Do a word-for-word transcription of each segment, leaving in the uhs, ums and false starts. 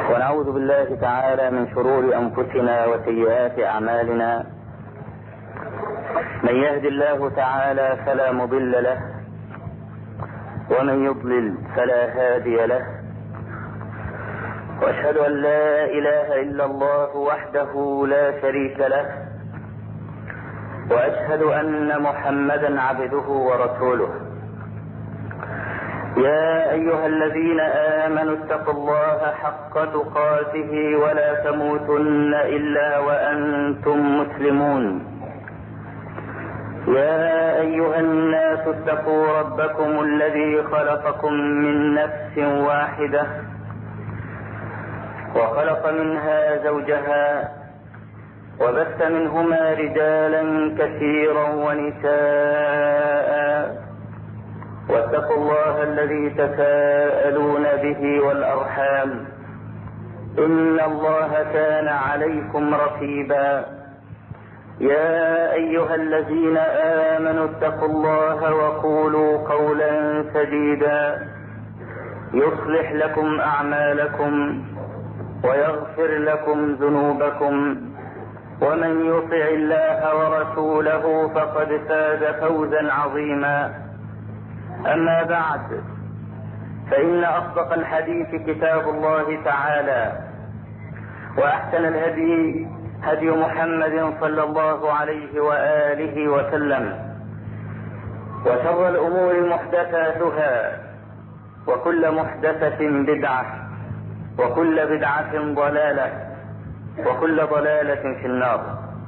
ونعوذ بالله تعالى من شرور أنفسنا وسيئات أعمالنا. من يهد الله تعالى فلا مضل له، ومن يضلل فلا هادي له. وأشهد أن لا إله إلا الله وحده لا شريك له، وأشهد أن محمدا عبده ورسوله. يا أيها الذين آمنوا اتقوا الله حق تقاته ولا تموتن إلا وأنتم مسلمون. يا أيها الناس اتقوا ربكم الذي خلقكم من نفس واحدة وخلق منها زوجها وبث منهما رجالا كثيرا ونساء، واتقوا الله الذي تساءلون به والأرحام، إن الله كان عليكم رقيبا. يا أيها الذين آمنوا اتقوا الله وقولوا قولا سديدا يصلح لكم أعمالكم ويغفر لكم ذنوبكم، ومن يطع الله ورسوله فقد فاز فوزا عظيما. أما بعد، فإن أصدق الحديث كتاب الله تعالى، وأحسن الهدي هدي محمد صلى الله عليه وآله وسلم، وشر الأمور محدثاتها، وكل محدثة بدعة، وكل بدعة ضلالة، وكل ضلالة في النار.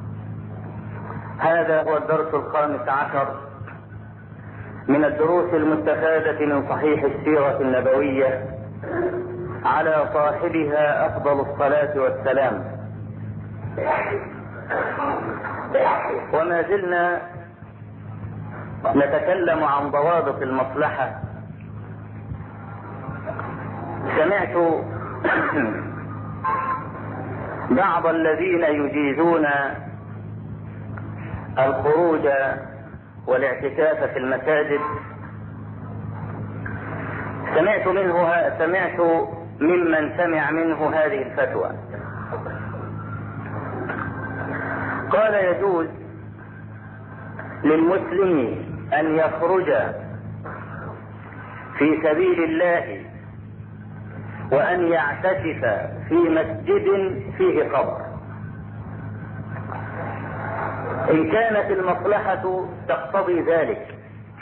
هذا هو الدرس الخامس عشر من الدروس المستفادة من صحيح السيرة النبوية على صاحبها أفضل الصلاة والسلام. وما زلنا نتكلم عن ضوابط المصلحة. سمعت بعض الذين يجيزون الخروج والاعتكاف في المساجد، سمعت منه سمعت ممن سمع منه هذه الفتوى. قال: يجوز للمسلم أن يخرج في سبيل الله وأن يعتكف في مسجد فيه قبر، إن كانت المصلحة تقتضي ذلك.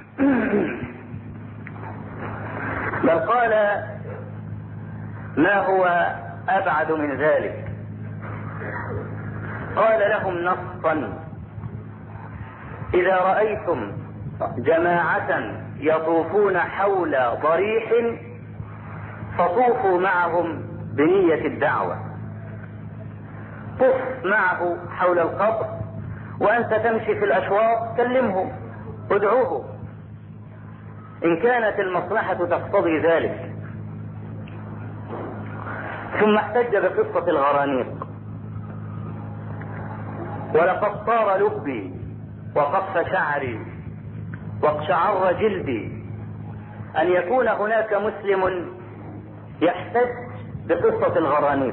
بل قال: ما هو أبعد من ذلك؟ قال لهم نصا: إذا رأيتم جماعة يطوفون حول ضريح فطوفوا معهم بنية الدعوة. طف معه حول القبر، وأنت تمشي في الأشواط كلمهم ادعوه، إن كانت المصلحة تقتضي ذلك. ثم احتج بقصة الغرانيق: ولقد طار لبي وقف شعري واقشعر جلدي أن يكون هناك مسلم يحتج بقصة الغرانيق،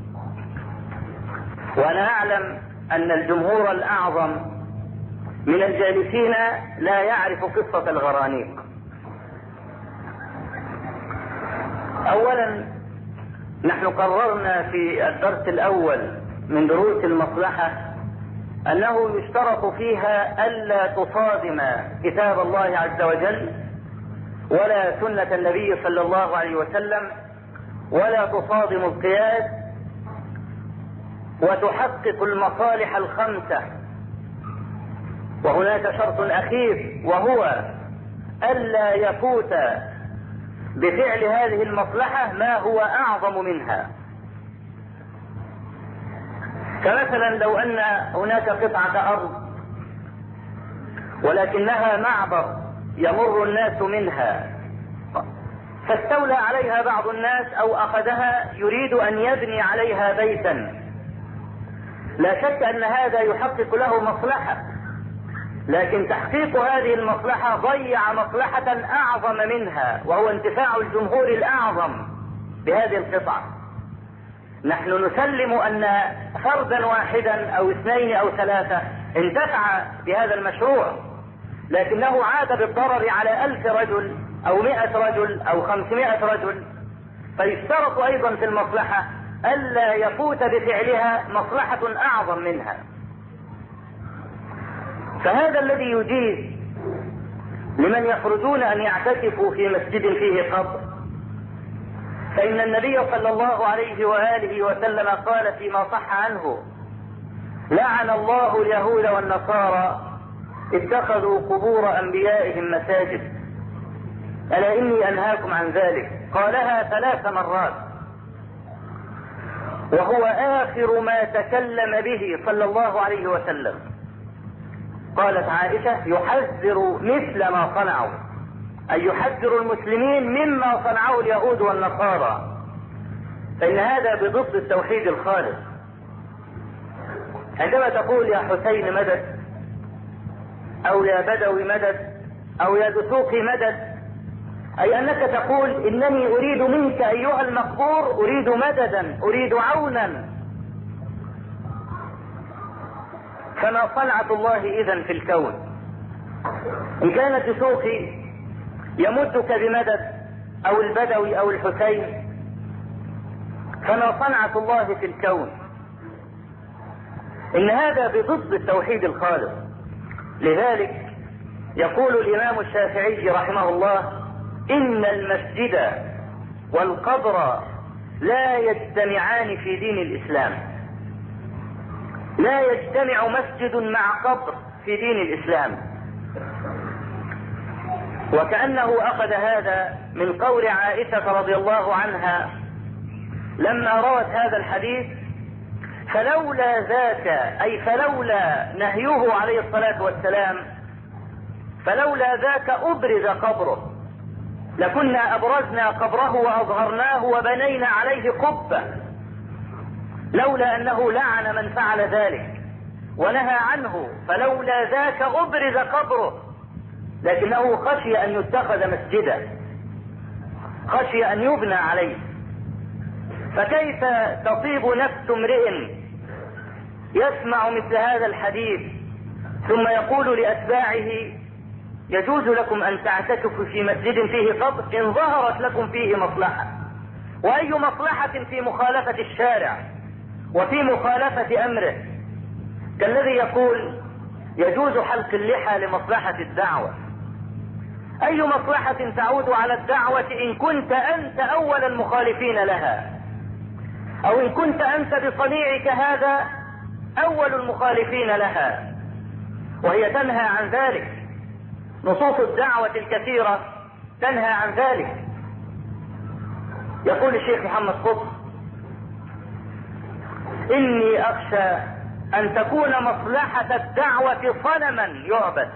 وأنا أعلم أن الجمهور الأعظم من الجالسين لا يعرف قصة الغرانيق. أولا، نحن قررنا في الدرس الأول من دروس المصلحة أنه يشترط فيها ألا تصادم كتاب الله عز وجل ولا سنة النبي صلى الله عليه وسلم، ولا تصادم القياس، وتحقق المصالح الخمسة. وهناك شرط أخير، وهو ألا يفوت بفعل هذه المصلحة ما هو أعظم منها. فمثلا لو أن هناك قطعة أرض ولكنها معبر يمر الناس منها، فاستولى عليها بعض الناس أو أخذها يريد أن يبني عليها بيتا، لا شك أن هذا يحقق له مصلحة، لكن تحقيق هذه المصلحة ضيع مصلحة أعظم منها، وهو انتفاع الجمهور الأعظم بهذه القطعة. نحن نسلم أن فردا واحدا أو اثنين أو ثلاثة انتفع بهذا المشروع، لكنه عاد بالضرر على ألف رجل أو مئة رجل أو خمسمائة رجل. فيشترط أيضا في المصلحة ألا يفوت بفعلها مصلحة أعظم منها. فهذا الذي يجيز لمن يخرجون أن يعتكفوا في مسجد فيه قبر، فإن النبي صلى الله عليه وآله وسلم قال فيما صح عنه: لعن الله اليهود والنصارى اتخذوا قبور أنبيائهم مساجد، ألا إني أنهاكم عن ذلك. قالها ثلاث مرات، وهو آخر ما تكلم به صلى الله عليه وسلم. قالت عائشة: يحذر مثل ما صنعوا، أي يحذر المسلمين مما صنعه اليهود والنصارى، فإن هذا بضد التوحيد الخالص. عندما تقول يا حسين مدد، أو يا بدوي مدد، أو يا دسوقي مدد، أي أنك تقول إنني أريد منك أيها المقبور، أريد مددا، أريد عونا. فما صنعة الله إذن في الكون؟ إن كان دسوقي يمدك بمدد أو البدوي أو الحسين، فما صنعة الله في الكون؟ إن هذا بضد التوحيد الخالص. لذلك يقول الإمام الشافعي رحمه الله: إن المسجد والقبر لا يجتمعان في دين الإسلام. لا يجتمع مسجد مع قبر في دين الإسلام. وكأنه أخذ هذا من قول عائشة رضي الله عنها لما روت هذا الحديث: فلولا ذاك، أي فلولا نهيه عليه الصلاة والسلام، فلولا ذاك أبرز قبره، لكنا أبرزنا قبره وأظهرناه وبنينا عليه قبة، لولا أنه لعن من فعل ذلك ونهى عنه، فلولا ذاك أبرز قبره، لكنه خشي أن يتخذ مسجدا، خشي أن يبنى عليه. فكيف تطيب نفس امرئ يسمع مثل هذا الحديث ثم يقول لأتباعه: يجوز لكم أن تعتكفوا في مسجد فيه قبر إن ظهرت لكم فيه مصلحة. وأي مصلحة في مخالفة الشارع وفي مخالفة أمره؟ كالذي يقول: يجوز حلق اللحى لمصلحة الدعوة. أي مصلحة تعود على الدعوة إن كنت أنت أول المخالفين لها، أو إن كنت أنت بصنيعك هذا أول المخالفين لها، وهي تنهى عن ذلك. نصوص الدعوة الكثيرة تنهى عن ذلك. يقول الشيخ محمد قطب: إني أخشى أن تكون مصلحة الدعوة صنما يعبد،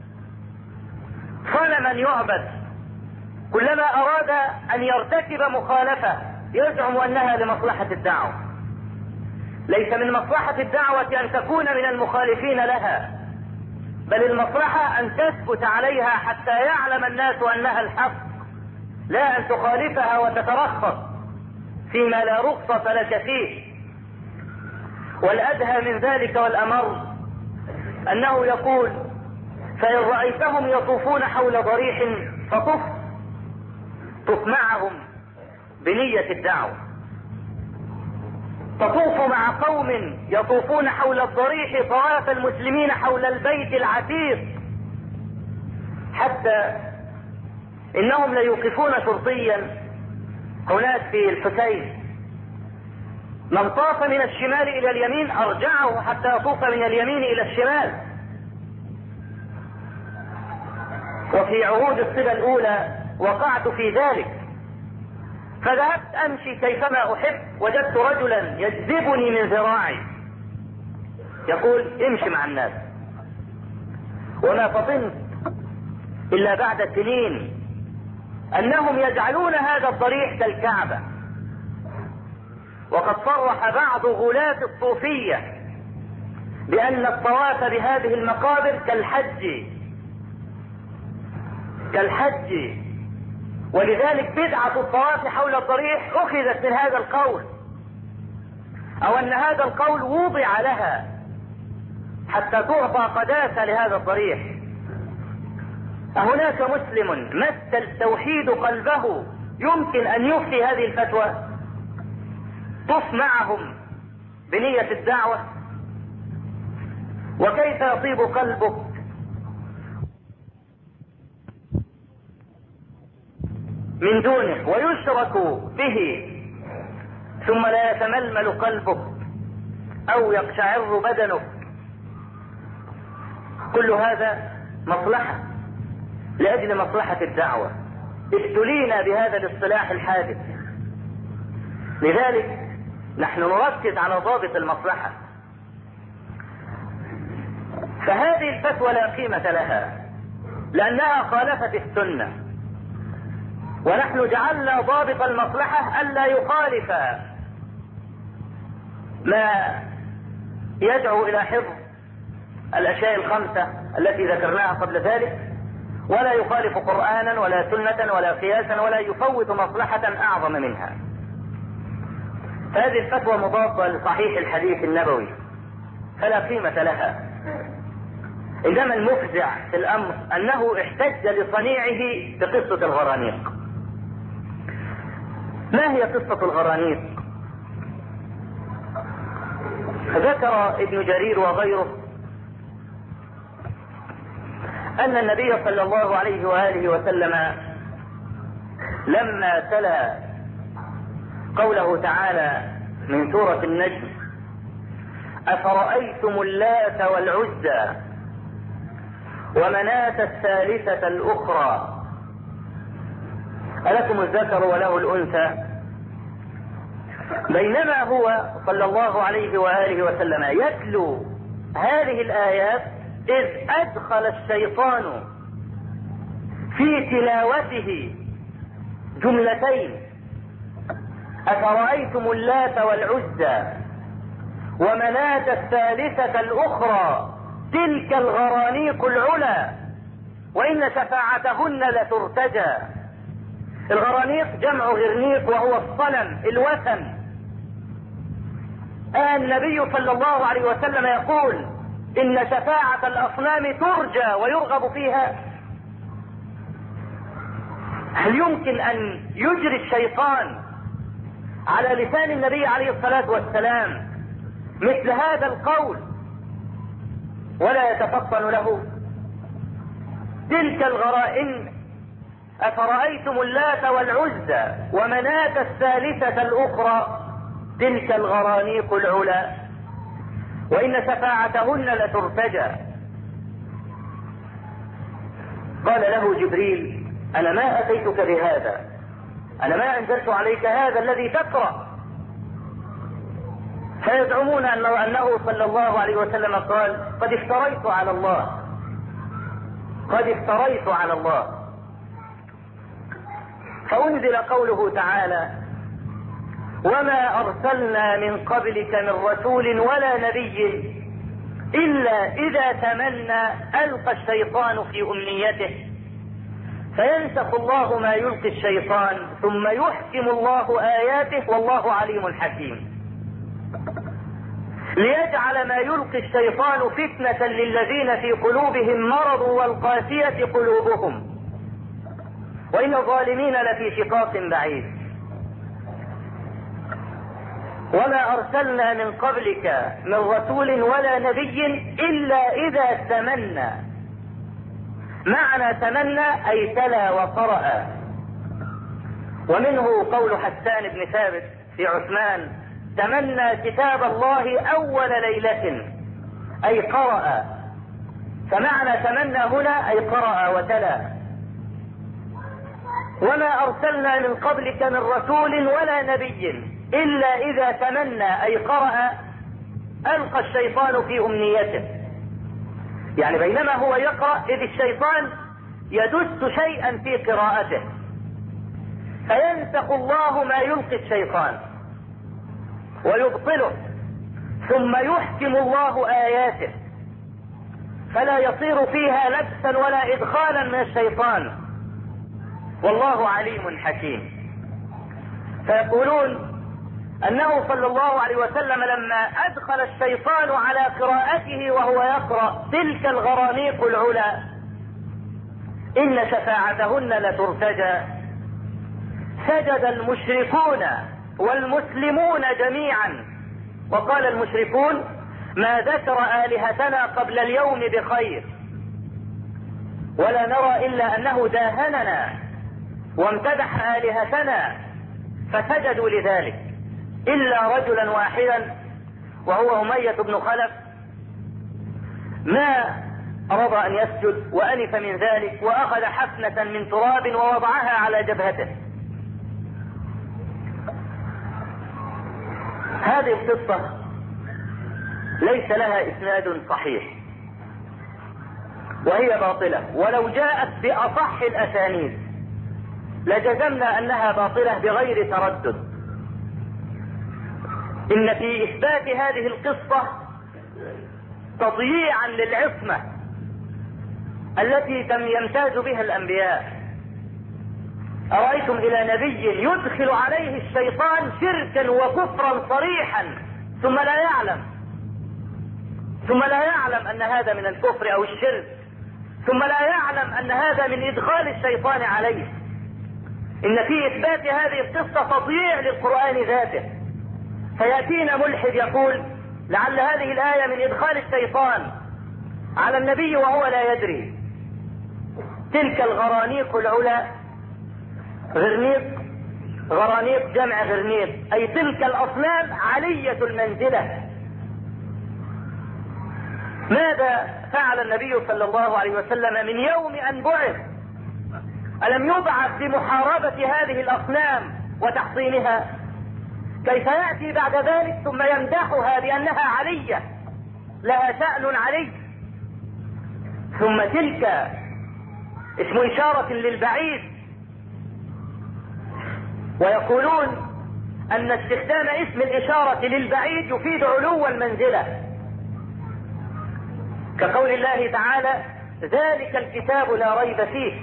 صنما يعبد، كلما أراد أن يرتكب مخالفة يزعم أنها لمصلحة الدعوة. ليس من مصلحة الدعوة أن تكون من المخالفين لها، بل المصلحة أن تثبت عليها حتى يعلم الناس أنها الحق، لا أن تخالفها وتترخص فيما لا رخصة لك فيه. والأدهى من ذلك والأمر أنه يقول: فإن رأيتهم يطوفون حول ضريح فطف، طف معهم بنية الدعوة. تطوف مع قوم يطوفون حول الضريح طواف المسلمين حول البيت العتيق، حتى إنهم ليوقفون شرطيا هناك في الحسين: من طاف من الشمال إلى اليمين أرجعه حتى يطوف من اليمين إلى الشمال. وفي عهود الصبا الأولى وقعت في ذلك، فذهبت أمشي كيفما أحب، وجدت رجلا يجذبني من ذراعي يقول: امشي مع الناس. وما فطنت إلا بعد سنين أنهم يجعلون هذا الضريح كالكعبة. وقد صرح بعض غلاة الصوفية بأن الطواف بهذه المقابر كالحج كالحج ولذلك بدعة الطواف حول الضريح أخذت من هذا القول. او ان هذا القول وضع لها حتى تعطى قداسة لهذا الضريح. أهناك مسلم مس التوحيد قلبه يمكن ان يفتي هذه الفتوى؟ طف معهم بنية الدعوة. وكيف يطيب قلبك من دونه ويشرك به ثم لا يتململ قلبك او يقشعر بدنك؟ كل هذا مصلحة، لأجل مصلحة الدعوة. ابتلينا بهذا الاصطلاح الحادث، لذلك نحن نركز على ضابط المصلحة. فهذه الفتوى لا قيمة لها لأنها خالفت السنة، ونحن جعلنا ضابط المصلحة ألا يخالف ما يدعو إلى حفظ الأشياء الخمسة التي ذكرناها قبل ذلك، ولا يخالف قرآنا ولا سنة ولا قياسا ولا يفوت مصلحة أعظم منها. هذه الفتوى مضادة لصحيح الحديث النبوي فلا قيمة لها. إنما المفزع في الأمر أنه احتج لصنيعه بقصة الغرانيق. ما هي قصة الغرانيق؟ ذكر ابن جرير وغيره أن النبي صلى الله عليه وآله وسلم لما تلا قوله تعالى من سورة النجم: أفرأيتم اللات والعزى ومناة الثالثة الأخرى ألكم الذكر وله الأنثى، بينما هو صلى الله عليه وآله وسلم يتلو هذه الآيات إذ أدخل الشيطان في تلاوته جملتين: أفرأيتم اللات والعزى ومناة الثالثة الأخرى تلك الغرانيق العلا وإن شفاعتهن لترتجى. الغرانيق جمع غرنيق وهو الصنم الوثن. آه النبي صلى الله عليه وسلم يقول إن شفاعة الأصنام ترجى ويرغب فيها. هل يمكن أن يجري الشيطان على لسان النبي عليه الصلاة والسلام مثل هذا القول ولا يتفطن له؟ تلك الغرائن: أفرأيتم اللات والعزى ومناة الثالثة الأخرى تلك الغرانيق العلا وإن شفاعتهن لترتجى. قال له جبريل: أنا ما أتيتك بهذا، أنا ما أنزلت عليك هذا الذي تقرأ. فيزعمون أنه, أنه صلى الله عليه وسلم قال: قد افتريت على الله، قد افتريت على الله. فأنزل قوله تعالى: وما أرسلنا من قبلك من رسول ولا نبي إلا إذا تمنى ألقى الشيطان في أمنيته فينسخ الله ما يلقي الشيطان ثم يحكم الله آياته والله عليم حكيم، ليجعل ما يلقي الشيطان فتنة للذين في قلوبهم مرض والقاسية قلوبهم وإن الظالمين لفي شقاق بعيد. وما أرسلنا من قبلك من رسول ولا نبي إلا إذا تمنى. معنى تمنى أي تلا وقرأ. ومنه قول حسان بن ثابت في عثمان: تمنى كتاب الله أول ليلة، أي قرأ. فمعنى تمنى هنا أي قرأ وتلا. وما أرسلنا من قبلك من رسول ولا نبي إلا إذا تمنى أي قرأ ألقى الشيطان في أمنيته. يعني بينما هو يقرأ إذ الشيطان يدس شيئا في قراءته فينسخ الله ما يلقي الشيطان ويبطله ثم يحكم الله آياته فلا يصير فيها لبسا ولا إدخالا من الشيطان والله عليم حكيم. فيقولون انه صلى الله عليه وسلم لما ادخل الشيطان على قراءته وهو يقرأ تلك الغرانيق العلا ان شفاعتهن لترتجى، سجد المشركون والمسلمون جميعا، وقال المشركون ما ذكر آلهتنا قبل اليوم بخير، ولا نرى إلا أنه داهننا وامتدح آلهتنا، فسجدوا لذلك إلا رجلا واحدا وهو أمية بن خلف ما رضى أن يسجد وأنف من ذلك، وأخذ حفنة من تراب ووضعها على جبهته. هذه القصة ليس لها إسناد صحيح وهي باطلة، ولو جاءت بأصح الأسانيد لجزمنا أنها باطلة بغير تردد. إن في إثبات هذه القصة تضييعا للعصمة التي يمتاز بها الأنبياء. أرأيتم إلى نبي يدخل عليه الشيطان شركا وكفرا صريحا ثم لا يعلم ثم لا يعلم أن هذا من الكفر أو الشرك، ثم لا يعلم أن هذا من إدخال الشيطان عليه. إن في إثبات هذه القصة تضييع للقرآن ذاته، فيأتينا ملحد يقول لعل هذه الآية من إدخال الشيطان على النبي وهو لا يدري. تلك الغرانيق العلا، غرنيق غرانيق جمع غرنيق، أي تلك الأصنام علية المنزلة. ماذا فعل النبي صلى الله عليه وسلم من يوم أن بعث؟ ألم يبعث بمحاربة هذه الأصنام وتحصينها؟ كيف يأتي بعد ذلك ثم يمدحها بأنها علية لها شأن علي؟ ثم تلك اسم إشارة للبعيد، ويقولون أن استخدام اسم الإشارة للبعيد يفيد علو المنزلة، كقول الله تعالى ذلك الكتاب لا ريب فيه،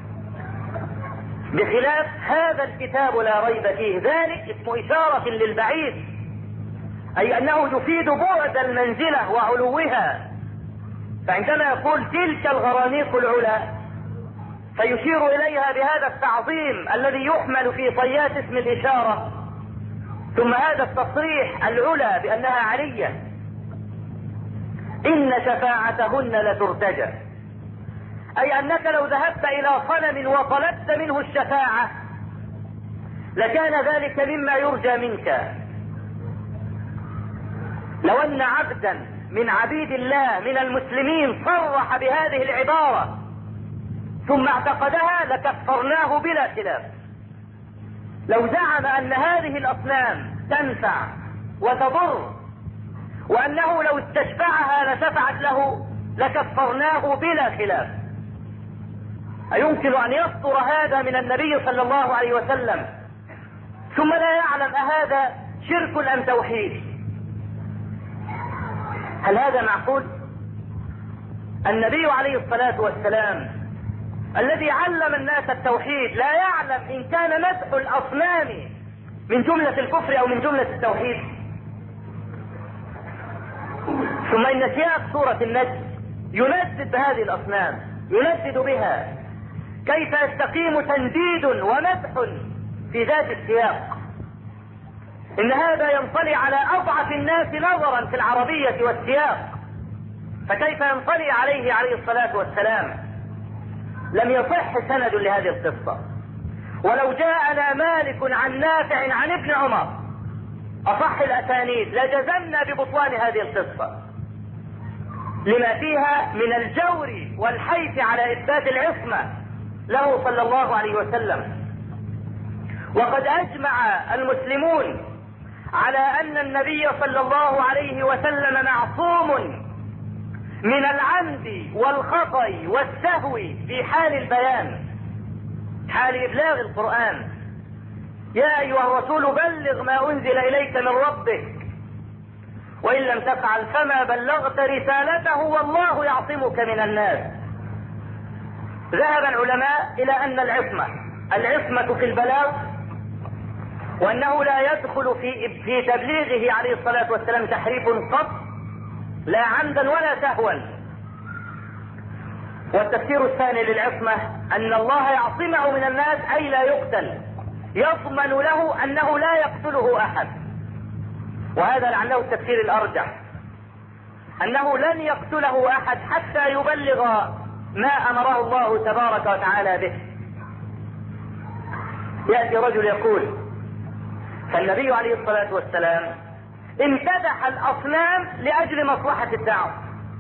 بخلاف هذا الكتاب لا ريب فيه. ذلك اسم إشارة للبعيد، أي أنه يفيد بعد المنزلة وعلوها. فعندما يقول تلك الغرانيق العلا فيشير إليها بهذا التعظيم الذي يحمل في طيات اسم الإشارة، ثم هذا التصريح العلا بأنها علية. إن شفاعتهن لترتجى، أي أنك لو ذهبت إلى صنم وطلبت منه الشفاعة لكان ذلك مما يرجى منك. لو أن عبدا من عبيد الله من المسلمين صرح بهذه العبارة ثم اعتقدها لكفرناه بلا خلاف. لو زعم أن هذه الأصنام تنفع وتضر وأنه لو استشفعها لشفعت له لكفرناه بلا خلاف. أيمكن أن يصدر هذا من النبي صلى الله عليه وسلم ثم لا يعلم أهذا شرك أم توحيد؟ هل هذا معقول؟ النبي عليه الصلاة والسلام الذي علم الناس التوحيد لا يعلم إن كان مدح الأصنام من جملة الكفر أو من جملة التوحيد؟ ثم إن سياق سورة النجم يندد بهذه الأصنام، يندد بها. كيف يستقيم تنديد ومدح في ذات السياق؟ إن هذا ينطلي على أضعف الناس نظرا في العربية والسياق، فكيف ينطلي عليه عليه الصلاة والسلام؟ لم يصح سند لهذه القصة. ولو جاءنا مالك عن نافع عن ابن عمر أصح الأسانيد لجزمنا ببطلان هذه القصة لما فيها من الجور والحيف على إثبات العصمة له صلى الله عليه وسلم. وقد أجمع المسلمون على أن النبي صلى الله عليه وسلم معصوم من العمد والخطأ والسهو في حال البيان، حال إبلاغ القرآن. يا أيها الرسول بلغ ما أنزل إليك من ربك وإن لم تفعل فما بلغت رسالته والله يعصمك من الناس. ذهب العلماء إلى أن العصمة العصمة في البلاغ وأنه لا يدخل في في تبليغه عليه الصلاة والسلام تحريف قط، لا عمدا ولا سهوا. والتفسير الثاني للعصمة أن الله يعصمه من الناس، أي لا يقتل، يضمن له أنه لا يقتله أحد. وهذا لعله التفسير الأرجح، أنه لن يقتله أحد حتى يبلغ ما أمره الله تبارك وتعالى به. يأتي رجل يقول: فالنبي عليه الصلاة والسلام امتدح الأصنام لأجل مصلحة الدعوة،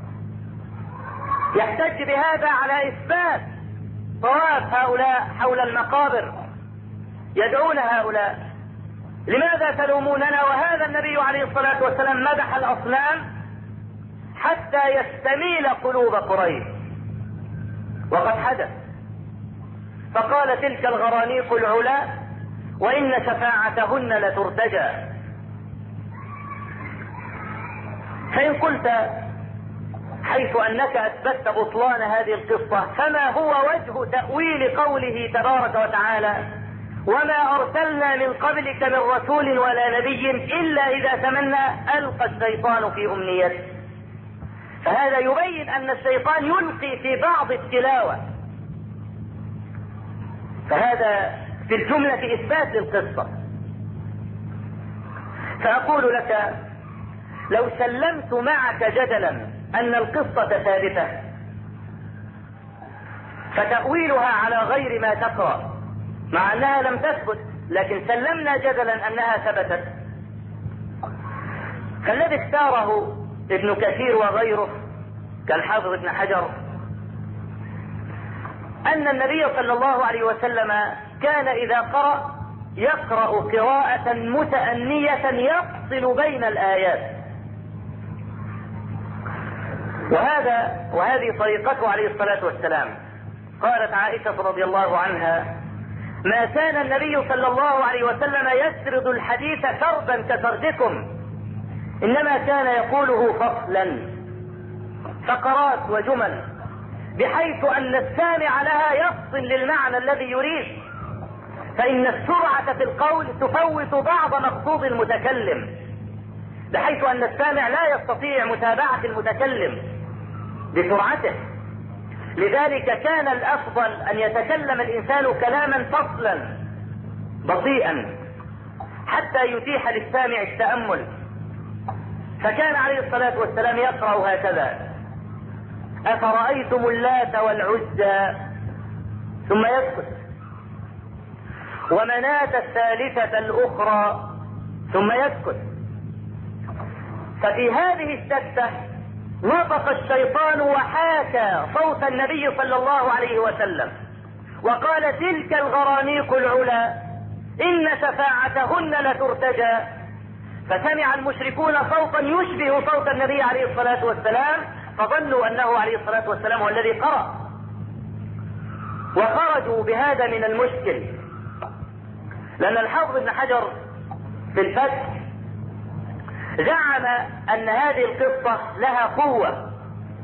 يحتج بهذا على إثبات طواف هؤلاء حول المقابر يدعون هؤلاء. لماذا تلوموننا وهذا النبي عليه الصلاة والسلام مدح الأصنام حتى يستميل قلوب قريش؟ وقد حدث، فقال: تلك الغرانيق العلا وإن شفاعتهن لترتجى. فإن قلت حيث أنك أثبتت بطلان هذه القصة، فما هو وجه تأويل قوله تبارك وتعالى: وما أرسلنا من قبلك من رسول ولا نبي إلا إذا تمنى ألقى الشيطان في أمنيته؟ فهذا يبين أن الشيطان يلقي في بعض التلاوة، فهذا في الجملة إثبات للقصة. فأقول لك: لو سلمت معك جدلا أن القصة ثابتة فتأويلها على غير ما تقرأ، مع أنها لم تثبت، لكن سلمنا جدلا أنها ثبتت، فالذي اختاره ابن كثير وغيره كالحافظ ابن حجر أن النبي صلى الله عليه وسلم كان إذا قرأ يقرأ قراءة متأنية يفصل بين الآيات، وهذا وهذه طريقته عليه الصلاة والسلام. قالت عائشة رضي الله عنها: ما كان النبي صلى الله عليه وسلم يسرد الحديث سردا كسردكم، إنما كان يقوله فصلا، فقرات وجمل، بحيث أن السامع لها يفصل للمعنى الذي يريد، فإن السرعة في القول تفوت بعض مقصود المتكلم، بحيث أن السامع لا يستطيع متابعة المتكلم بسرعته. لذلك كان الأفضل أن يتكلم الإنسان كلاما فصلا بطيئا حتى يتيح للسامع التأمل. فكان عليه الصلاة والسلام يقرأ هكذا: أفرأيتم اللات والعزى، ثم يسكت، ومناة الثالثة الأخرى، ثم يسكت. ففي هذه السكتة نطق الشيطان وحاكى صوت النبي صلى الله عليه وسلم وقال: تلك الغرانيق العلا إن شفاعتهن لترتجى. فسمع المشركون صوتا يشبه صوت النبي عليه الصلاة والسلام، فظنوا أنه عليه الصلاة والسلام هو الذي قرأ، وخرجوا بهذا من المشكل. لأن الحافظ ابن حجر في الفتح زعم أن هذه القصة لها قوة،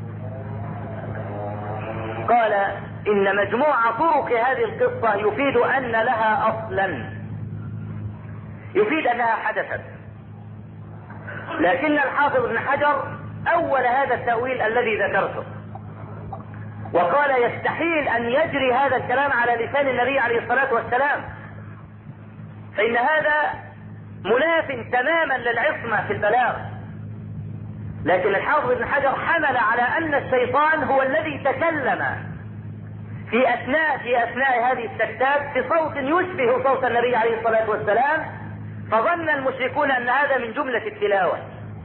قال: إن مجموع طرق هذه القصة يفيد أن لها أصلا، يفيد أنها حدثت. لكن الحافظ ابن حجر أول هذا التأويل الذي ذكرته، وقال: يستحيل أن يجري هذا الكلام على لسان النبي عليه الصلاة والسلام، فإن هذا مناف تماما للعصمة في البلاغ. لكن الحافظ ابن حجر حمل على أن الشيطان هو الذي تكلم في أثناء في أثناء هذه السكتات بصوت يشبه صوت النبي عليه الصلاة والسلام، فظن المشركون أن هذا من جملة التلاوة.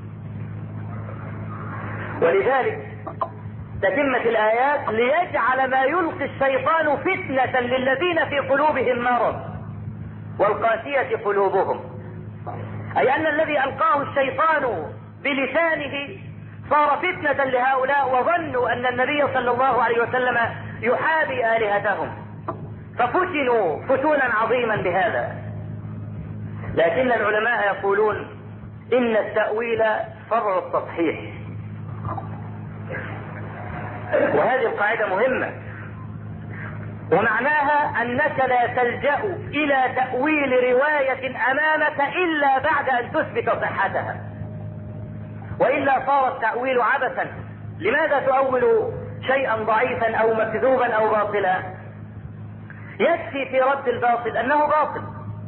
ولذلك تتمة الآيات ليجعل ما يلقي الشيطان فتنة للذين في قلوبهم مرض والقاسية قلوبهم، أي أن الذي ألقاه الشيطان بلسانه صار فتنة لهؤلاء، وظنوا أن النبي صلى الله عليه وسلم يحابي آلهتهم، ففتنوا فتونا عظيما بهذا. لكن العلماء يقولون إن التأويل فرع التصحيح، وهذه القاعدة مهمة. ومعناها أنك لا تلجأ إلى تأويل رواية أمامك إلا بعد أن تثبت صحتها، وإلا صار التأويل عبثا. لماذا تؤول شيئا ضعيفا أو مكذوبا أو باطلا؟ يكفي في رد الباطل أنه باطل.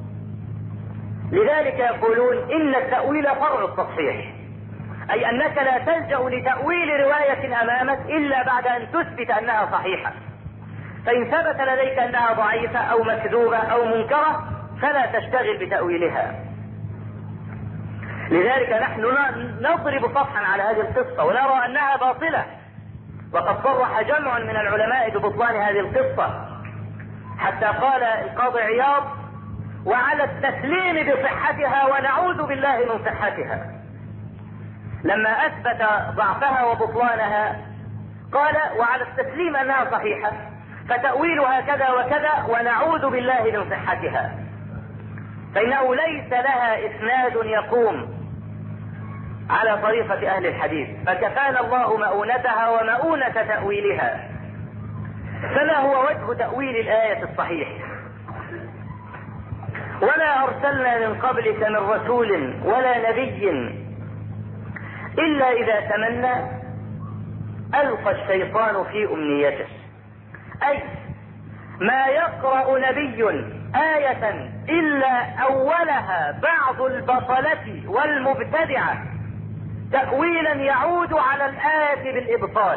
لذلك يقولون إن التأويل فرع التصحيح، أي أنك لا تلجأ لتأويل رواية أمامك إلا بعد أن تثبت أنها صحيحة. فإن ثبت لديك أنها ضعيفة أو مكذوبة أو منكرة فلا تشتغل بتأويلها. لذلك نحن نضرب صفحا على هذه القصة ونرى أنها باطلة، وقد صرح جمع من العلماء ببطلان هذه القصة، حتى قال القاضي عياض: وعلى التسليم بصحتها ونعوذ بالله من صحتها. لما أثبت ضعفها وبطلانها قال: وعلى التسليم أنها صحيحة، فتأويلها كذا وكذا ونعوذ بالله من صحتها، فإنه ليس لها إسناد يقوم على طريقة أهل الحديث، فكفانا الله مؤونتها ومؤونة تأويلها. فما هو وجه تأويل الآية الصحيح؟ ولا أرسلنا من قبلك من رسول ولا نبي إلا إذا تمنى ألقى الشيطان في أمنيته، أي ما يقرأ نبي آية إلا أولها بعض البطلة والمبتدعة تأويلا يعود على الآية بالإبطال.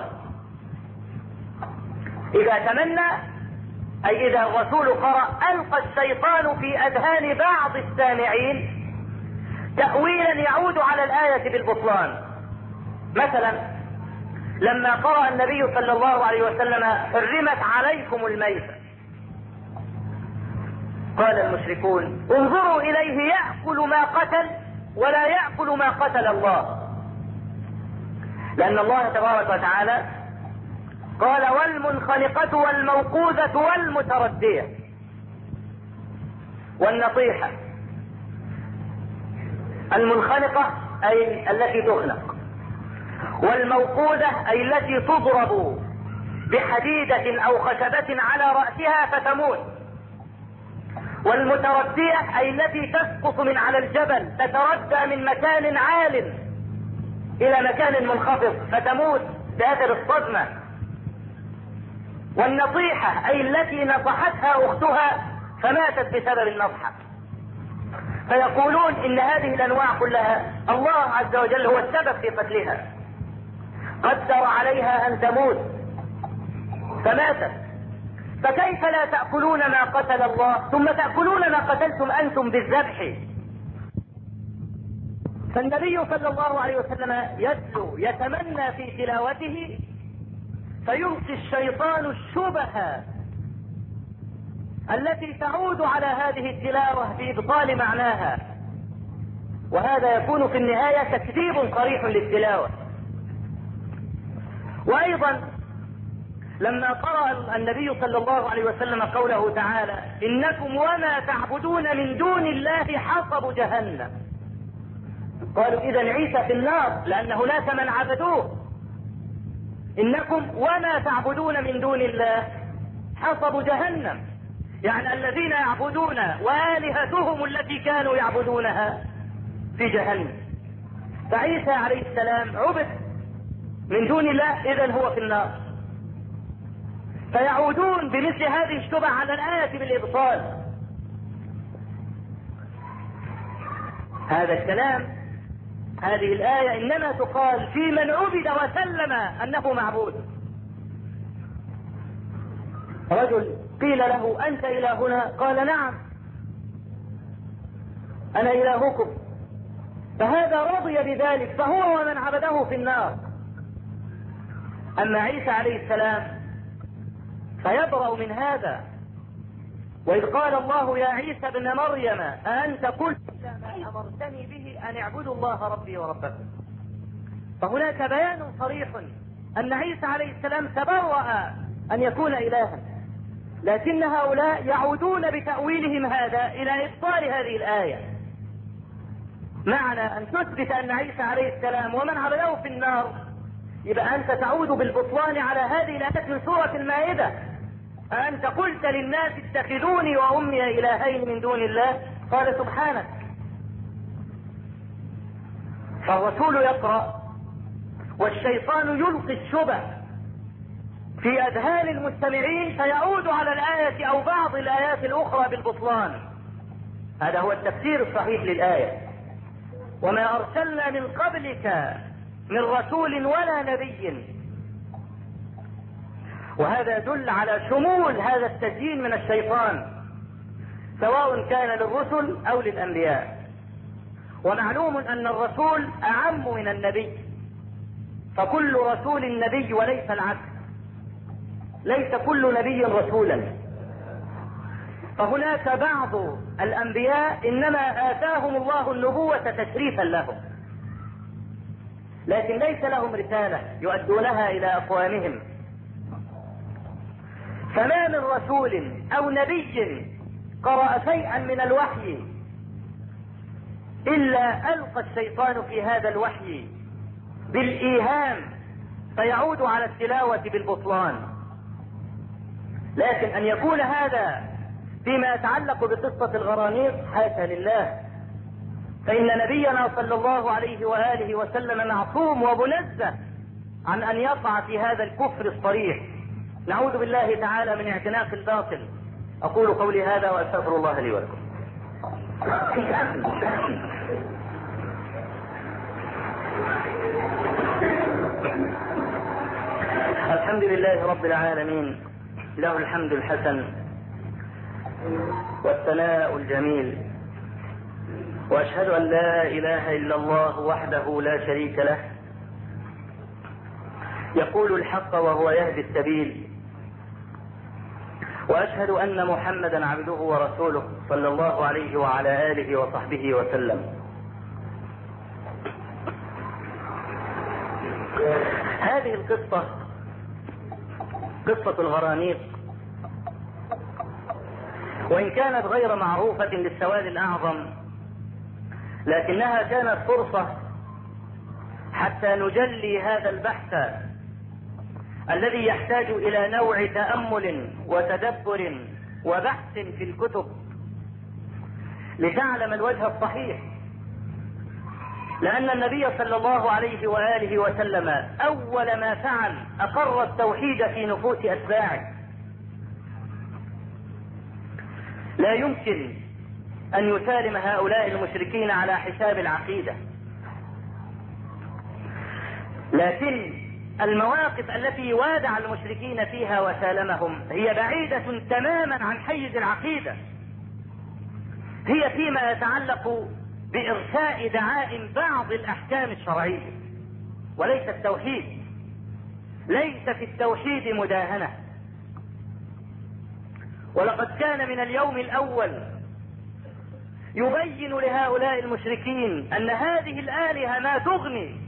إذا تمنى أي إذا الرسول قرأ ألقى الشيطان في أذهان بعض السامعين تأويلا يعود على الآية بالبطلان. مثلا لما قرأ النبي صلى الله عليه وسلم: حرمت عليكم الميتة، قال المشركون: انظروا إليه يأكل ما قتل ولا يأكل ما قتل الله، لأن الله تبارك وتعالى قال: والمنخنقة والموقوذة والمتردية والنطيحة. المنخنقة أي التي تخنق، والموقوذة أي التي تضرب بحديدة أو خشبة على رأسها فتموت، والمتردية أي التي تسقط من على الجبل، تتردى من مكان عال إلى مكان منخفض فتموت بأثر الصدمة، والنطيحة أي التي نصحتها أختها فماتت بسبب النصحة. فيقولون إن هذه الأنواع كلها الله عز وجل هو السبب في قتلها، قدر عليها أن تموت فماتت، فكيف لا تأكلون ما قتل الله ثم تأكلون ما قتلتم أنتم بالذبح؟ فالنبي صلى الله عليه وسلم يتلو يتمنى في تلاوته فيلقي الشيطان الشبهة التي تعود على هذه التلاوة بإبطال معناها، وهذا يكون في النهاية تكذيب صريح للتلاوة. وأيضا لما قرأ النبي صلى الله عليه وسلم قوله تعالى: إنكم وما تعبدون من دون الله حصب جهنم، قالوا إذا عيسى في النار لأن هناك من عبدوه. إنكم وما تعبدون من دون الله حصب جهنم، يعني الذين يعبدون وآلهتهم التي كانوا يعبدونها في جهنم. فعيسى عليه السلام عبد من دون الله، إذن هو في النار. فيعودون بمثل هذه الشبهة على الآية بالإبطال. هذا الكلام، هذه الآية إنما تقال في من عبد وسلم أنه معبود. رجل قيل له: أنت إلهنا؟ قال: نعم أنا إلهكم. فهذا رضي بذلك، فهو ومن عبده في النار. أما عيسى عليه السلام فيبرأ من هذا. وإذ قال الله: يا عيسى ابن مريم أأنت قلت ما أمرتني به أن اعبدوا الله ربي وربكم. فهناك بيان صريح أن عيسى عليه السلام تبرأ أن يكون إلها، لكن هؤلاء يعودون بتأويلهم هذا إلى إبطال هذه الآية. معنى أن تثبت أن عيسى عليه السلام ومن عبده في النار، يبقى أنت تعود بالبطلان على هذه الآيات من سورة المائدة، أأنت قلت للناس اتخذوني وأمي إلهين من دون الله؟ قال سبحانك. فالرسول يقرأ والشيطان يلقي الشبه في أذهان المستمعين فيعود على الآية أو بعض الآيات الأخرى بالبطلان. هذا هو التفسير الصحيح للآية. وما أرسلنا من قبلك من رسول ولا نبي. وهذا يدل على شمول هذا التزيين من الشيطان سواء كان للرسل أو للأنبياء. ومعلوم أن الرسول أعم من النبي، فكل رسول نبي وليس العكس، ليس كل نبي رسولا. فهناك بعض الأنبياء إنما آتاهم الله النبوة تشريفا لهم، لكن ليس لهم رسالة يؤدونها إلى أقوامهم. فما من رسول أو نبي قرأ شيئا من الوحي إلا ألقى الشيطان في هذا الوحي بالإيهام فيعود على التلاوة بالبطلان. لكن أن يكون هذا فيما يتعلق بقصة الغرانيق حاشا لله، فإن نبينا صلى الله عليه وآله وسلم معصوم ومنزه عن أن يقع في هذا الكفر الصريح. نعوذ بالله تعالى من اعتناق الباطل. أقول قولي هذا وأستغفر الله لي ولكم. الحمد لله رب العالمين، له الحمد الحسن والثناء الجميل، وأشهد أن لا إله إلا الله وحده لا شريك له، يقول الحق وهو يهدي السبيل، وأشهد أن محمدا عبده ورسوله صلى الله عليه وعلى آله وصحبه وسلم. هذه القصة قصة الغرانيق، وإن كانت غير معروفة للسواد الأعظم لكنها كانت فرصة حتى نجلي هذا البحث الذي يحتاج إلى نوع تأمل وتدبر وبحث في الكتب لتعلم الوجه الصحيح. لأن النبي صلى الله عليه وآله وسلم أول ما فعل أقر التوحيد في نفوس أتباعه. لا يمكن أن يسالم هؤلاء المشركين على حساب العقيدة، لكن المواقف التي وادع المشركين فيها وسالمهم هي بعيدة تماما عن حيز العقيدة. هي فيما يتعلق بإرساء دعائم بعض الأحكام الشرعية وليس التوحيد. ليس في التوحيد مداهنة. ولقد كان من اليوم الأول يبين لهؤلاء المشركين أن هذه الآلهة ما تغني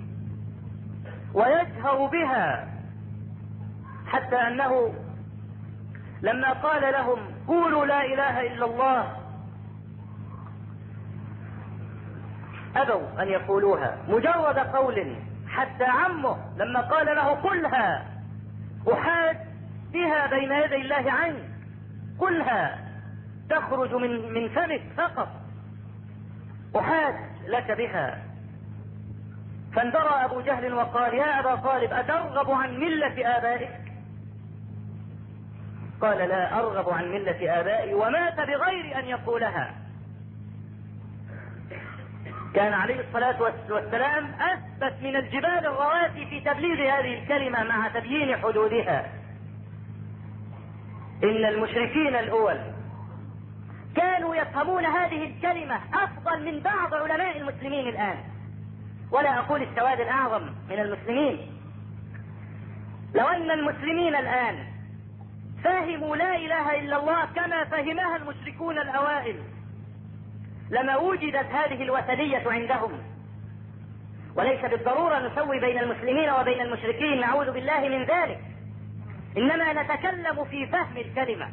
ويجهر بها، حتى أنه لما قال لهم قولوا لا إله إلا الله أبوا أن يقولوها مجرد قول. حتى عمه لما قال له قلها أحاج بها بين يدي الله عنك، قلها تخرج من من فمك فقط، أحاج لك بها. فاندرى أبو جهل وقال يا أبا طالب أترغب عن ملة آبائك؟ قال لا أرغب عن ملة آبائي، ومات بغير أن يقولها. كان عليه الصلاة والسلام أثبت من الجبال الرواسي في تبليغ هذه الكلمة مع تبيين حدودها. إن المشركين الأول كانوا يفهمون هذه الكلمة أفضل من بعض علماء المسلمين الآن، ولا أقول السواد الأعظم من المسلمين. لو أن المسلمين الآن فهموا لا إله إلا الله كما فهمها المشركون الأوائل لما وجدت هذه الوثنية عندهم. وليس بالضرورة نسوي بين المسلمين وبين المشركين، نعوذ بالله من ذلك، إنما نتكلم في فهم الكلمة.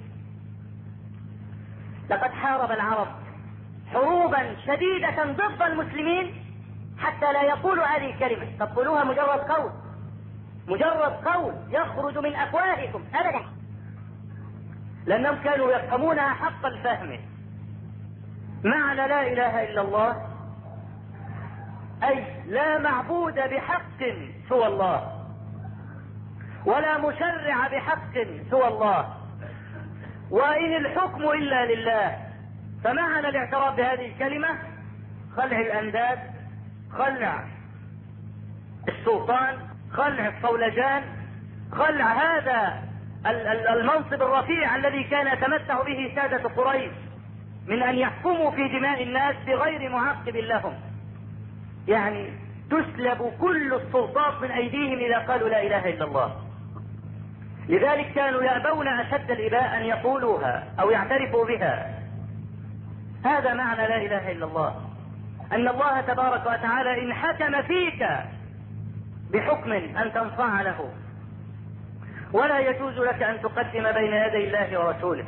لقد حارب العرب حروبا شديدة ضد المسلمين حتى لا يقولوا هذه الكلمة. تقولوها مجرد قول، مجرد قول يخرج من أفواهكم أبدا. لأنهم كانوا يفهمونها حق الفهم. معنى لا إله إلا الله أي لا معبود بحق سوى الله، ولا مشرع بحق سوى الله، وإن الحكم إلا لله. فمعنى الاعتراف بهذه الكلمة خلع الأنداد، خلع السلطان، خلع الصولجان، خلع هذا المنصب الرفيع الذي كان يتمتع به سادة قريش من أن يحكموا في دماء الناس بغير معقب لهم. يعني تسلب كل السلطات من أيديهم إذا قالوا لا إله إلا الله. لذلك كانوا يأبون أشد الإباء أن يقولوها أو يعترفوا بها. هذا معنى لا إله إلا الله، أن الله تبارك وتعالى إن حكم فيك بحكم أن تنصاع له، ولا يجوز لك أن تقدم بين يدي الله ورسوله.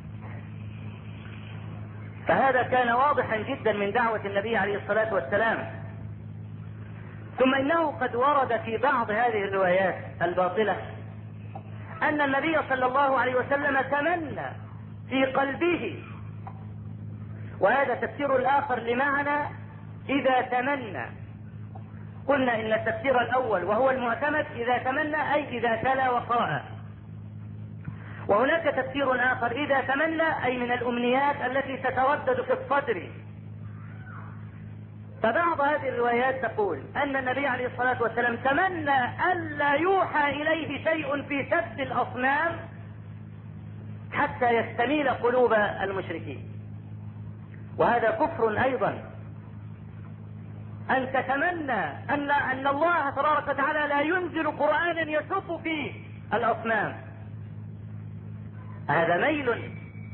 فهذا كان واضحا جدا من دعوة النبي عليه الصلاة والسلام. ثم إنه قد ورد في بعض هذه الروايات الباطلة أن النبي صلى الله عليه وسلم تمنى في قلبه، وهذا تفسير الآخر لمعنى إذا تمنى. قلنا إن التفسير الأول وهو المعتمد إذا تمنى أي إذا تلا وقرأ، وهناك تفسير آخر إذا تمنى أي من الأمنيات التي تتردد في الصدر. فبعض هذه الروايات تقول أن النبي عليه الصلاة والسلام تمنى ألا يوحى إليه شيء في سد الأصنام حتى يستميل قلوب المشركين، وهذا كفر أيضا. أن تتمنى أن أن الله تبارك وتعالى لا ينزل قرآنا يسب فيه الأصنام، هذا ميل.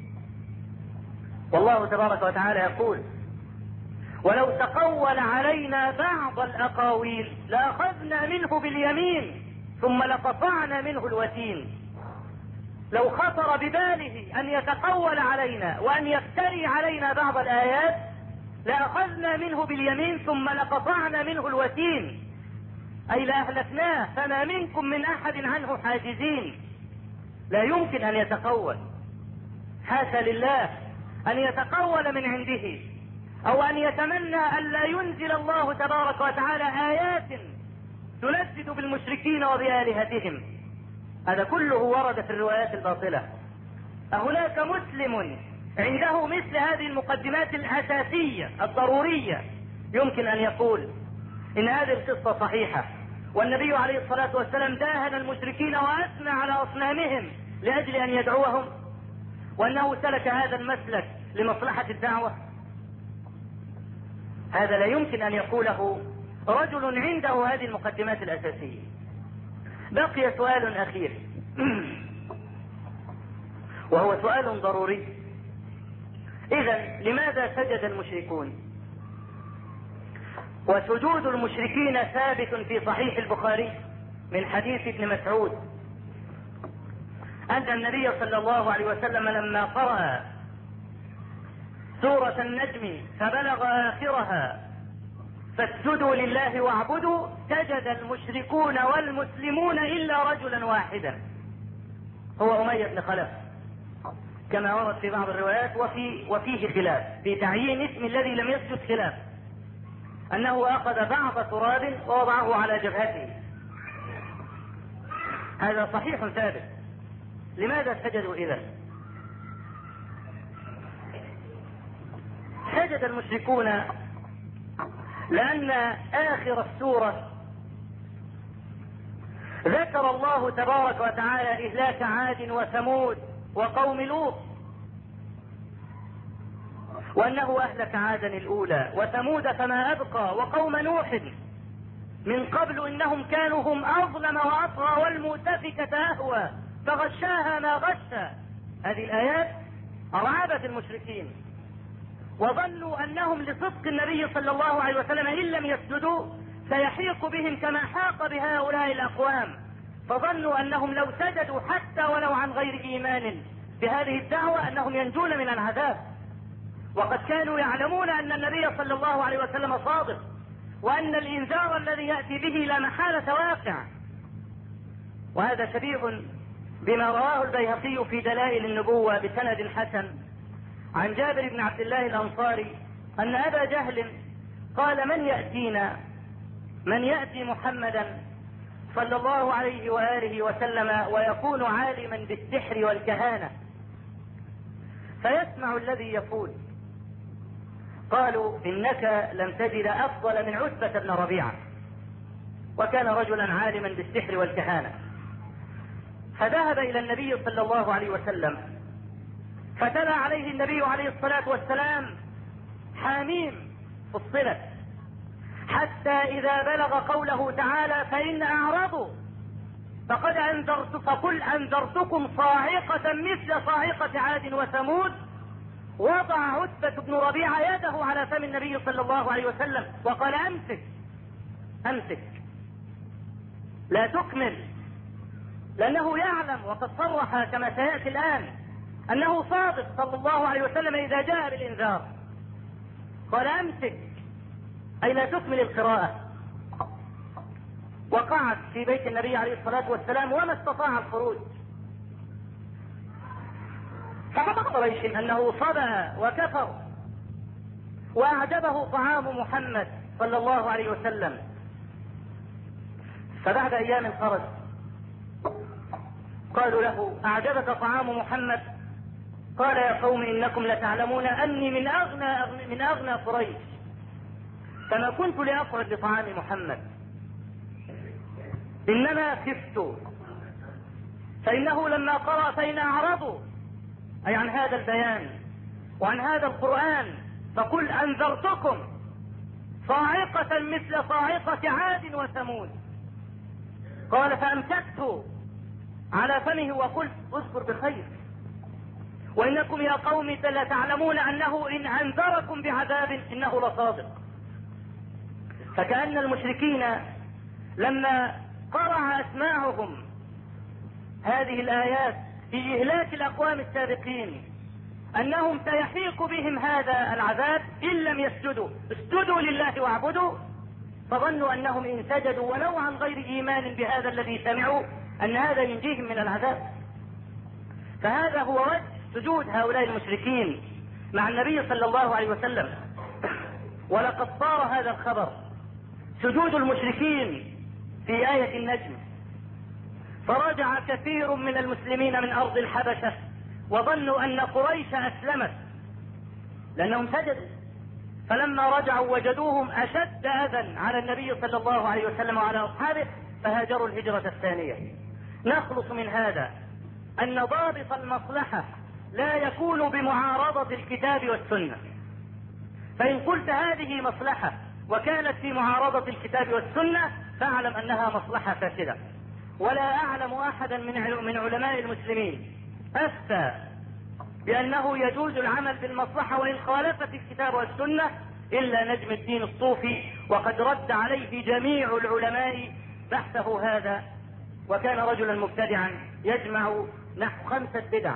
والله تبارك وتعالى يقول ولو تقول علينا بعض الأقاويل لأخذنا منه باليمين ثم لقطعنا منه الوتين. لو خطر بباله أن يتقول علينا وأن يفتري علينا بعض الآيات لأخذنا منه باليمين ثم لقطعنا منه الوتين، أي لأهلكناه فما منكم من أحد عنه حاجزين. لا يمكن أن يتقول، حاشا لله أن يتقول من عنده أو أن يتمنى أن لا ينزل الله تبارك وتعالى آيات تلذذ بالمشركين وبآلهتهم. هذا كله ورد في الروايات الباطلة. أهناك مسلم عنده مثل هذه المقدمات الأساسية الضرورية يمكن أن يقول إن هذه القصة صحيحة، والنبي عليه الصلاة والسلام داهن المشركين وأثنى على أصنامهم لأجل أن يدعوهم، وأنه سلك هذا المسلك لمصلحة الدعوة؟ هذا لا يمكن أن يقوله رجل عنده هذه المقدمات الأساسية. بقي سؤال أخير وهو سؤال ضروري. إذن لماذا سجد المشركون؟ وسجود المشركين ثابت في صحيح البخاري من حديث ابن مسعود أن النبي صلى الله عليه وسلم لما قرأ سورة النجم فبلغ آخرها فاسجدوا لله واعبدوا سجد المشركون والمسلمون إلا رجلا واحدا هو أمية بن خلف، كما ورد في بعض الروايات. وفي وفيه خلاف في تعيين اسم الذي لم يسجد، خلاف أنه أخذ بعض تراب ووضعه على جبهته. هذا صحيح ثابت. لماذا سجدوا إذا؟ سجد المشركون لأن آخر السورة ذكر الله تبارك وتعالى إهلاك عاد وثمود وقوم لوط، وأنه أهلك عادا الأولى وثمود فما أبقى وقوم نوح من قبل إنهم كانوا هم أظلم وأطغى والمؤتفكة أهوى فغشاها ما غشى. هذه الآيات أرعبت المشركين وظنوا أنهم لصدق النبي صلى الله عليه وسلم إن لم يسجدوا سيحيق بهم كما حاق بهؤلاء الأقوام، فظنوا أنهم لو سجدوا حتى ولو عن غير إيمان بهذه الدعوة أنهم ينجون من العذاب. وقد كانوا يعلمون أن النبي صلى الله عليه وسلم صادق، وأن الإنذار الذي يأتي به لا محالة واقع. وهذا شبيه بما رواه البيهقي في دلائل النبوة بسند حسن عن جابر بن عبد الله الأنصاري أن أبا جهل قال: من يأتينا من يأتي محمدا صلى الله عليه وآله وسلم ويكون عالما بالسحر والكهانة فيسمع الذي يقول. قالوا: إنك لم تجد أفضل من عتبة بن ربيعة، وكان رجلا عالما بالسحر والكهانة. فذهب إلى النبي صلى الله عليه وسلم فتلا عليه النبي عليه الصلاة والسلام حاميم فصلت حتى إذا بلغ قوله تعالى: فإن أعرضوا فقد أنذرت فقل أنذرتكم صاعقة مثل صاعقة عاد وثمود، وضع عتبة بن ربيعة يده على فم النبي صلى الله عليه وسلم وقال: أمسك أمسك لا تكمل، لأنه يعلم وقد صرح كما سيأتي الآن أنه صادق صلى الله عليه وسلم إذا جاء بالإنذار. قال: أمسك أي لا تكمل القراءة. وقعد في بيت النبي عليه الصلاة والسلام وما استطاع الخروج. فعلم قريش أنه صبا وكفر وأعجبه طعام محمد صلى الله عليه وسلم. فبعد أيام خرج قالوا له: أعجبك طعام محمد؟ قال: يا قوم إنكم لتعلمون أني من أغنى من أغنى قريش، فما كنت لأقعد لطعام محمد، إنما خفت، فإنه لما قرأ فإن أعرضوا أي عن هذا البيان وعن هذا القرآن فقل أنذرتكم صاعقة مثل صاعقة عاد وثمود. قال: فأمسكت على فمه وقلت: اذكر بخير، وإنكم يا قوم لتعلمون أنه إن أنذركم بعذاب إنه لصادق. فكأن المشركين لما قرأ أسماعهم هذه الآيات في إهلاك الأقوام السابقين أنهم سيحيق بهم هذا العذاب إن لم يسجدوا، اسجدوا لله واعبدوا، فظنوا أنهم إن سجدوا ولو عن غير إيمان بهذا الذي سمعوا أن هذا ينجيهم من العذاب. فهذا هو وجه سجود هؤلاء المشركين مع النبي صلى الله عليه وسلم. ولقد صار هذا الخبر سجود المشركين في آية النجم، فرجع كثير من المسلمين من أرض الحبشة وظنوا أن قريش أسلمت لأنهم سجدوا، فلما رجعوا وجدوهم أشد أذى على النبي صلى الله عليه وسلم وعلى أصحابه فهاجروا الهجرة الثانية. نخلص من هذا أن ضابط المصلحة لا يكون بمعارضة الكتاب والسنة، فإن قلت هذه مصلحة وكانت في معارضة الكتاب والسنة فاعلم أنها مصلحة فاسدة. ولا أعلم أحدا من علماء المسلمين أفتى بأنه يجوز العمل بالمصلحة وإن خالفت الكتاب والسنة إلا نجم الدين الصوفي، وقد رد عليه جميع العلماء بحثه هذا، وكان رجلا مبتدعا يجمع نحو خمسة بدع،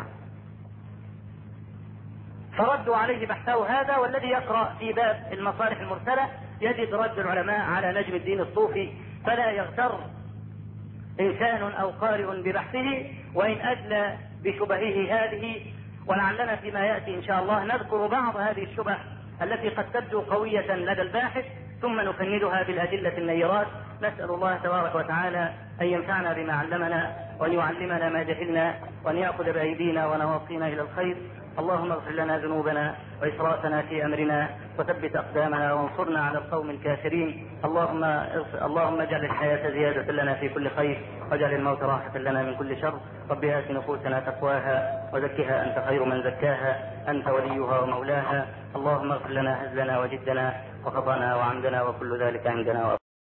فردوا عليه بحثه هذا. والذي يقرأ في باب المصالح المرسلة يجد رد العلماء على نجم الدين الصوفي، فلا يغتر إنسان أو قارئ ببحثه وإن أدلى بشبهه هذه. ولعلنا فيما يأتي إن شاء الله نذكر بعض هذه الشبه التي قد تبدو قوية لدى الباحث ثم نفندها بالأدلة النيرات. نسأل الله تبارك وتعالى أن ينفعنا بما علمنا وأن يعلمنا ما جهلنا وأن يأخذ بأيدينا ونواصينا إلى الخير. اللهم اغفر لنا ذنوبنا وإسرافنا في أمرنا وثبت أقدامنا وانصرنا على القوم الكافرين. اللهم اللهم اجعل الحياة زيادة لنا في كل خير واجعل الموت راحة لنا من كل شر. رب آت نفوسنا تقواها وزكها أنت خير من زكاها أنت وليها ومولاها. اللهم اغفر لنا هزلنا وجدنا وخطأنا وعمدنا وكل ذلك عندنا.